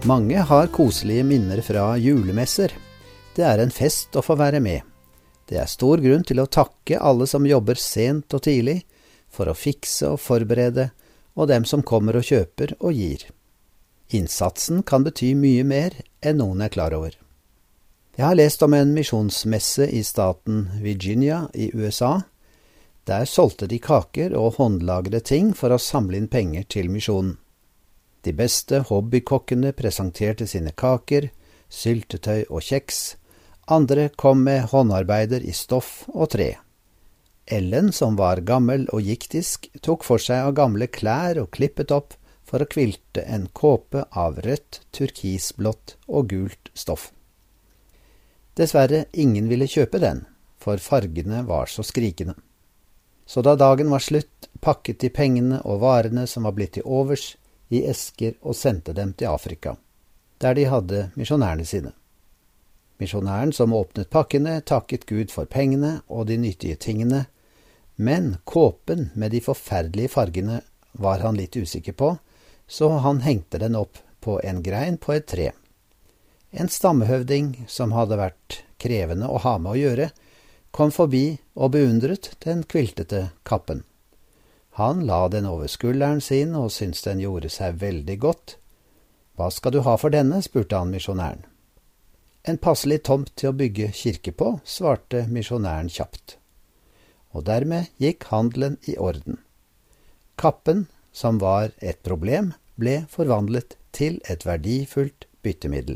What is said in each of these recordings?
Mange har koselige minner fra julemesser. Det er en fest å få være med. Det er stor grunn til å takke alle som jobber sent og tidlig, for å fikse og forberede, og dem som kommer og kjøper og gir. Innsatsen kan bety mye mer enn noen er klar over. Jeg har lest om en misjonsmesse i staten Virginia i USA. Der solgte de kaker og håndlagede ting for å samle inn penger til misjonen. De beste hobbykokkene presenterte sine kaker, syltetøy og kjeks. Andre kom med håndarbeider i stoff og tre. Ellen, som var gammel og giktisk, tok for seg av gamle klær og klippet opp for å kvilte en kåpe av rødt, turkisblått og gult stoff. Dessverre, ingen ville kjøpe den, for fargene var så skrikende. Så da dagen var slutt, pakket de pengene og varene som var blitt til overs, i esker og sendte dem til Afrika, der de hadde misjonærene sine. Misjonæren som åpnet pakkene takket Gud for pengene og de nyttige tingene, men kåpen med de forferdelige fargene var han litt usikker på, så han hengte den opp på en grein på et tre. En stammehøvding som hadde vært krevende å ha med å gjøre, kom forbi og beundret den kviltete kappen. Han la den over skulderen sin og syntes den gjorde seg veldig godt. «Hva skal du ha for denne?» spurte han misjonæren. «En passelig tomt til å bygge kirke på», svarte misjonæren kjapt. Og dermed gikk handelen i orden. Kappen, som var et problem, ble forvandlet til et verdifullt byttemiddel.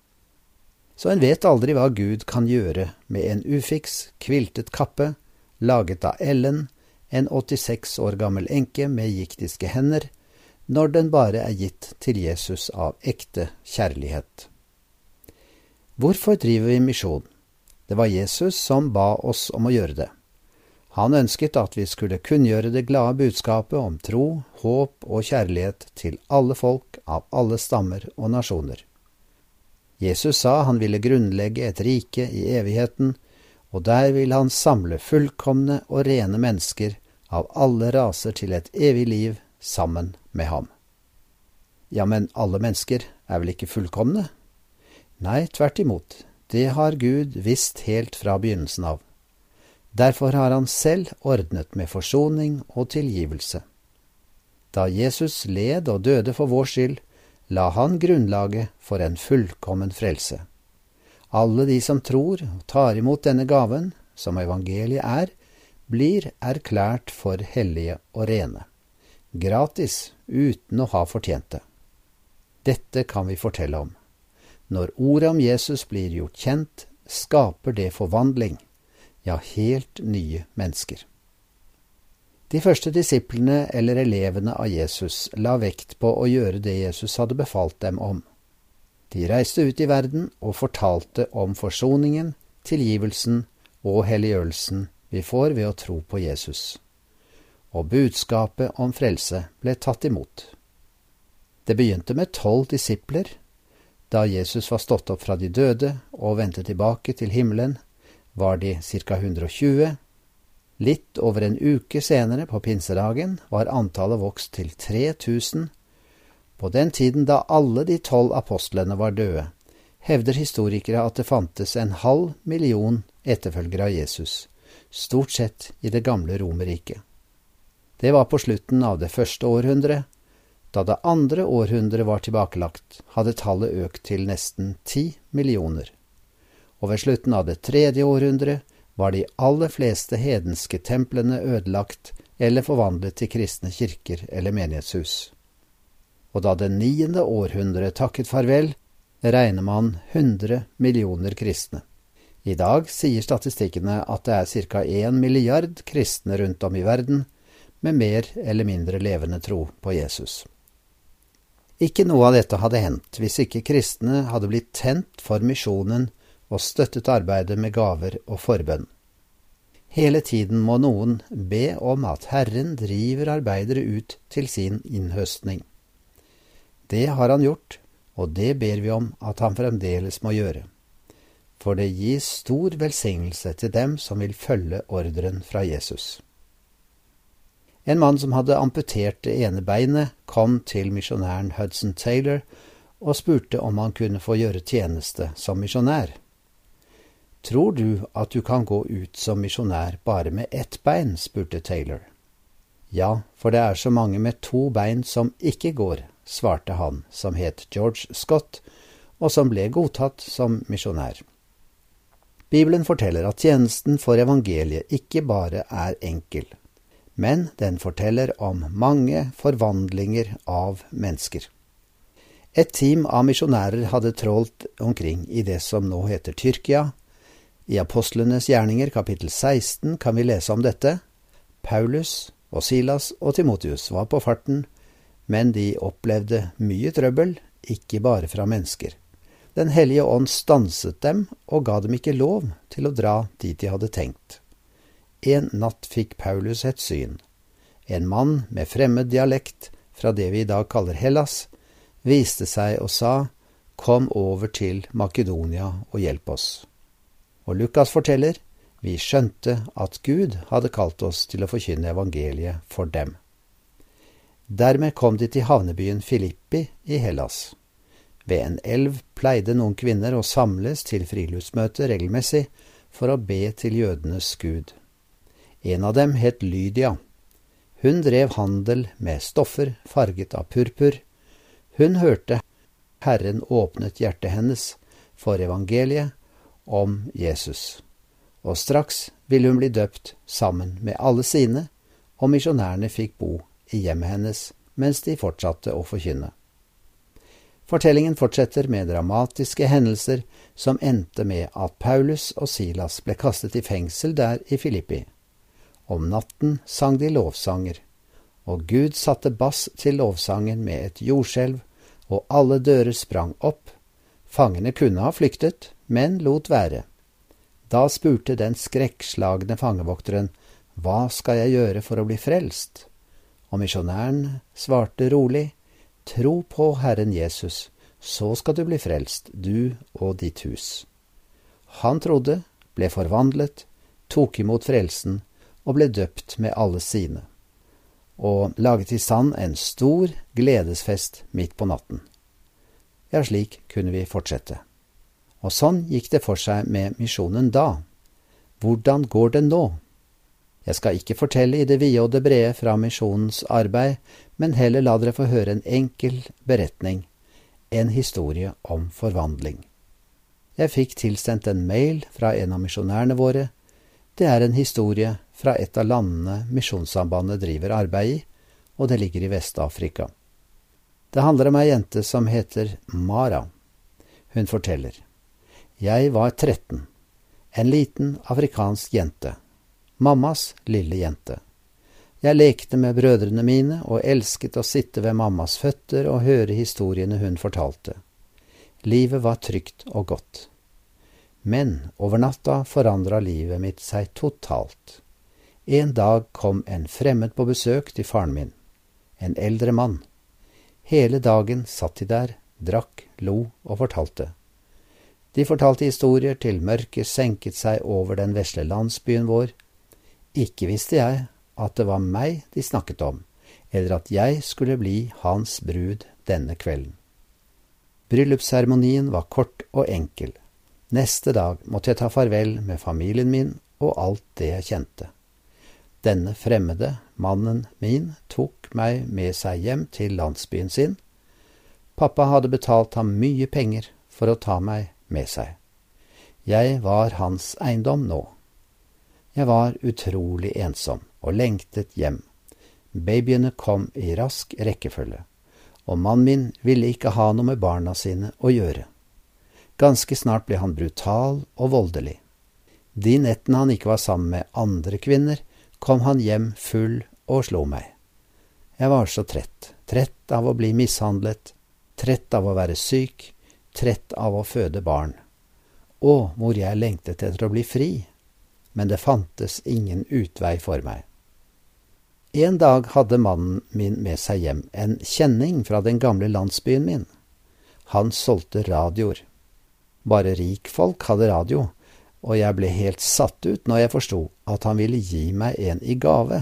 Så en vet aldri hva Gud kan gjøre med en ufiks, kviltet kappe, laget av Ellen, en 86 år gammel enke med giktiske hender, når den bare er gitt til Jesus av ekte kjærlighet. Hvorfor driver vi misjon? Det var Jesus som ba oss om å gjøre det. Han ønsket at vi skulle kunngjøre det glade budskapet om tro, håp og kjærlighet til alle folk av alle stammer og nasjoner. Jesus sa han ville grunnlegge et rike i evigheten, og der vil han samle fullkomne og rene mennesker av alle raser til et evig liv sammen med ham. Ja, men alle mennesker er vel ikke fullkomne? Nei, tvert imot. Det har Gud visst helt fra begynnelsen av. Derfor har han selv ordnet med forsoning og tilgivelse. Da Jesus led og døde for vår skyld, la han grunnlaget for en fullkommen frelse. Alle de som tror og tar imot denne gaven, som evangeliet er, blir erklært for hellige og rene. Gratis, uten å ha fortjent det. Dette kan vi fortelle om. Når ordet om Jesus blir gjort kjent, skaper det forvandling, ja, helt nye mennesker. De første disiplene eller elevene av Jesus la vekt på å gjøre det Jesus hadde befalt dem om. De reiste ut i verden og fortalte om forsoningen, tilgivelsen og helliggjørelsen vi får ved å tro på Jesus. Og budskapet om frelse ble tatt imot. Det begynte med 12 disipler. Da Jesus var stått opp fra de døde og vendte tilbake til himmelen, var de ca. 120. Litt over en uke senere på pinsedagen var antallet vokst til 3000. På den tiden da alle de 12 apostlene var døde, hevder historikere at det fantes 500 000 etterfølgere av Jesus, stort sett i det gamle Romerriket. Det var på slutten av det første århundret. Da det andre århundret var tilbakelagt, hadde tallet økt til nesten 10 millioner. Og ved slutten av det tredje århundret var de aller fleste hedenske templene ødelagt eller forvandlet til kristne kirker eller menighetshus. Og da det 9. århundret takket farvel, regner man 100 millioner kristne. I dag sier statistikkene at det er ca. 1 milliard kristne rundt om i verden, med mer eller mindre levende tro på Jesus. Ikke noe av dette hadde hendt hvis ikke kristne hadde blitt tent for misjonen og støttet arbeidet med gaver og forbønn. Hele tiden må noen be om at Herren driver arbeidere ut til sin innhøstning. Det har han gjort, og det ber vi om at han fremdeles må gjøre. For det gir stor velsignelse til dem som vil følge ordren fra Jesus. En mann som hadde amputert det ene beinet, kom til misjonæren Hudson Taylor og spurte om han kunne få gjøre tjeneste som misjonær. «Tror du at du kan gå ut som misjonær bare med ett bein?» spurte Taylor. «Ja, for det er så mange med 2 bein som ikke går», svarte han, som het George Scott, og som ble godtatt som misjonær. Bibelen forteller at tjenesten for evangeliet ikke bare er enkel, men den forteller om mange forvandlinger av mennesker. Et team av misjonærer hadde trålt omkring i det som nå heter Tyrkia. I Apostlenes gjerninger kapittel 16 kan vi lese om dette. Paulus og Silas og Timotheus var på farten, men de opplevde mye trøbbel, ikke bare fra mennesker. Den hellige ånd stanset dem og ga dem ikke lov til å dra dit de hadde tenkt. En natt fikk Paulus et syn. En mann med fremmed dialekt fra det vi i dag kaller Hellas, viste seg og sa, «Kom over til Makedonia og hjelp oss». Og Lukas forteller, vi skjønte at Gud hadde kalt oss til å forkynne evangeliet for dem. Dermed kom de til havnebyen Filippi i Hellas. Ved en elv pleide noen kvinner å samles til friluftsmøte regelmessig for å be til jødenes Gud. En av dem het Lydia. Hun drev handel med stoffer farget av purpur. Hun hørte Herren åpnet hjertet hennes for evangeliet om Jesus, og straks ville hun bli døpt sammen med alle sine, og misjonærene fikk bo i hjemmet hennes mens de fortsatte å forkynne. Fortellingen fortsetter med dramatiske hendelser som endte med at Paulus og Silas ble kastet i fengsel der i Filippi. Om natten sang de lovsanger, og Gud satte bass til lovsangen med et jordskjelv, og alle dører sprang opp. Fangene kunne ha flyktet, men lot være. Da spurte den skrekkslagne fangevokteren, «Hva skal jeg gjøre for å bli frelst?» Og misjonæren svarte rolig, «Tro på Herren Jesus, så skal du bli frelst, du og ditt hus.» Han trodde, ble forvandlet, tok imot frelsen og ble døpt med alle sine, og laget i stand en stor gledesfest midt på natten. Ja, slik kunne vi fortsette. Og sånn gikk det for seg med misjonen da. Hvordan går det nå? Jeg skal ikke fortelle i det vide og det brede fra misjonens arbeid, men heller la dere få høre en enkel beretning, en historie om forvandling. Jeg fikk tilsendt en mail fra en av misjonærene våre. Det er en historie fra et av landene Misjonssambandet driver arbeid i, og det ligger i Vest-Afrika. Det handler om ei jente som heter Mara. Hun forteller, «Jeg var 13, en liten afrikansk jente. Mammas lille jente. Jeg lekte med brødrene mine og elsket å sitte ved mammas føtter og høre historiene hun fortalte. Livet var trygt og godt. Men over natta forandret livet mitt seg totalt. En dag kom en fremmed på besøk til faren min, en eldre mann. Hele dagen satt de der, drakk, lo og fortalte. De fortalte historier til mørket senket seg over den vesle landsbyen vår. Ikke visste jeg at det var meg de snakket om, eller at jeg skulle bli hans brud denne kvelden. Bryllupsseremonien var kort og enkel. Neste dag måtte jeg ta farvel med familien min og alt det jeg kjente. Denne fremmede mannen min tok meg med seg hjem til landsbyen sin. Pappa hadde betalt ham mye penger for å ta meg med seg. Jeg var hans eiendom nå. Jeg var utrolig ensom og lengtet hjem. Babyene kom i rask rekkefølge, og mannen min ville ikke ha noe med barna sine å gjøre. Ganske snart ble han brutal og voldelig. De nettene han ikke var sammen med andre kvinner, kom han hjem full og slo meg. Jeg var så trett av å bli mishandlet, trett av å være syk, trett av å føde barn. Og hvor jeg lengtet etter å bli fri, men det fantes ingen utvei for meg. En dag hadde mannen min med seg hjem en kjenning fra den gamle landsbyen min. Han solgte radioer. Bare rikfolk hadde radio, og jeg ble helt satt ut når jeg forstod at han ville gi meg en i gave.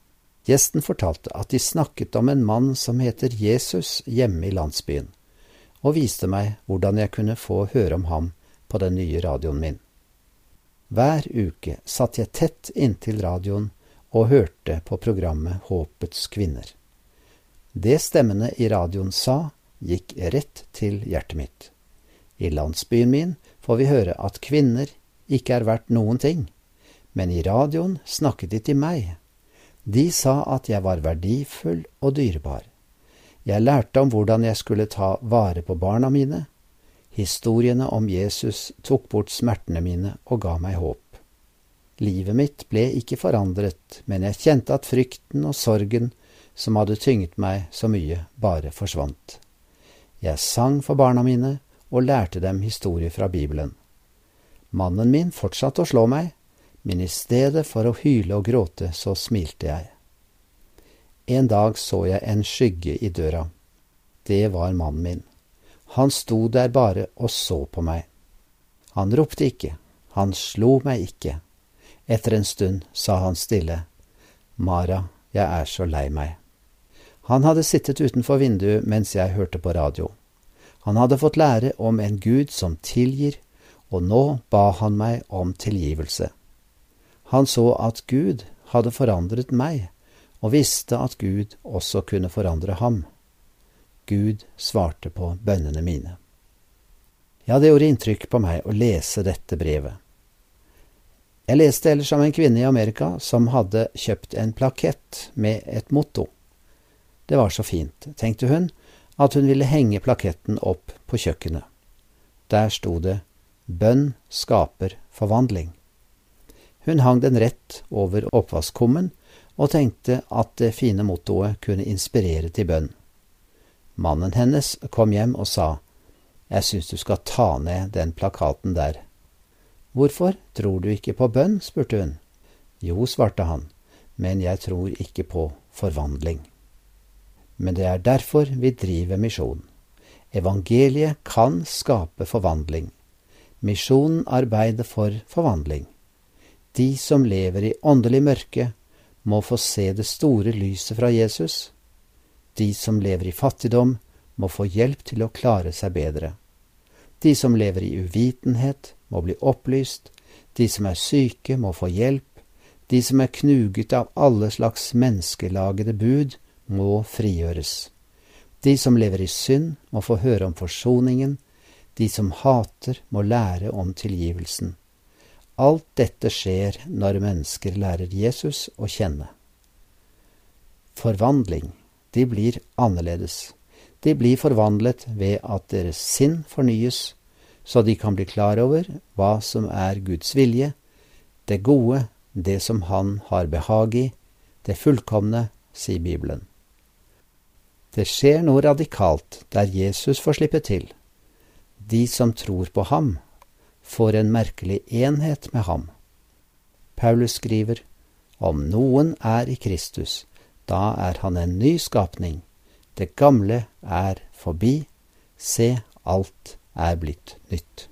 Gjesten fortalte at de snakket om en mann som heter Jesus hjemme i landsbyen, og viste meg hvordan jeg kunne få høre om ham på den nye radioen min. Hver uke satt jeg tett inntil radioen og hørte på programmet Håpets kvinner. Det stemmene i radioen sa, gikk rett til hjertet mitt. I landsbyen min får vi høre at kvinner ikke er verdt noen ting, men i radioen snakket de til meg. De sa at jeg var verdifull og dyrebar. Jeg lærte om hvordan jeg skulle ta vare på barna mine. Historiene om Jesus tok bort smertene mine og ga meg håp. Livet mitt ble ikke forandret, men jeg kjente at frykten og sorgen som hadde tynget meg så mye, bare forsvant. Jeg sang for barna mine og lærte dem historier fra Bibelen. Mannen min fortsatte å slå meg, men i stedet for å hyle og gråte så smilte jeg. En dag så jeg en skygge i døra. Det var mannen min. Han sto der bare og så på meg. Han ropte ikke, han slo meg ikke. Etter en stund sa han stille, «Mara, jeg er så lei meg.» Han hadde sittet utenfor vinduet mens jeg hørte på radio. Han hadde fått lære om en Gud som tilgir, og nå ba han meg om tilgivelse. Han så at Gud hadde forandret meg, og visste at Gud også kunne forandre ham. Gud svarte på bønnene mine. Ja, det gjorde inntrykk på meg å lese dette brevet. Jeg leste ellers om en kvinne i Amerika som hadde kjøpt en plakett med et motto. Det var så fint, tenkte hun, at hun ville henge plaketten opp på kjøkkenet. Der sto det, «Bønn skaper forvandling». Hun hang den rett over oppvaskkummen og tenkte at det fine mottoet kunne inspirere til bønn. Mannen hennes kom hjem og sa, «Jeg synes du skal ta ned den plakaten der.» «Hvorfor? Tror du ikke på bønn?» spurte hun. «Jo», svarte han, «men jeg tror ikke på forvandling.» Men det er derfor vi driver misjon. Evangeliet kan skape forvandling. Misjonen arbeider for forvandling. De som lever i åndelig mørke, må få se det store lyset fra Jesus. De som lever i fattigdom, må få hjelp til å klare seg bedre. De som lever i uvitenhet, må bli opplyst. De som er syke, må få hjelp. De som er knuget av alle slags menneskelagede bud, må frigjøres. De som lever i synd, må få høre om forsoningen. De som hater, må lære om tilgivelsen. Alt dette skjer når mennesker lærer Jesus å kjenne. Forvandling, de blir annerledes. De blir forvandlet ved at deres sinn fornyes, så de kan bli klar over hva som er Guds vilje, det gode, det som han har behag i, det fullkomne, sier Bibelen. Det skjer noe radikalt der Jesus får slippe til. De som tror på ham, får en merkelig enhet med ham. Paulus skriver, «Om noen er i Kristus, da er han en ny skapning. Det gamle er forbi, se, alt er blitt nytt.»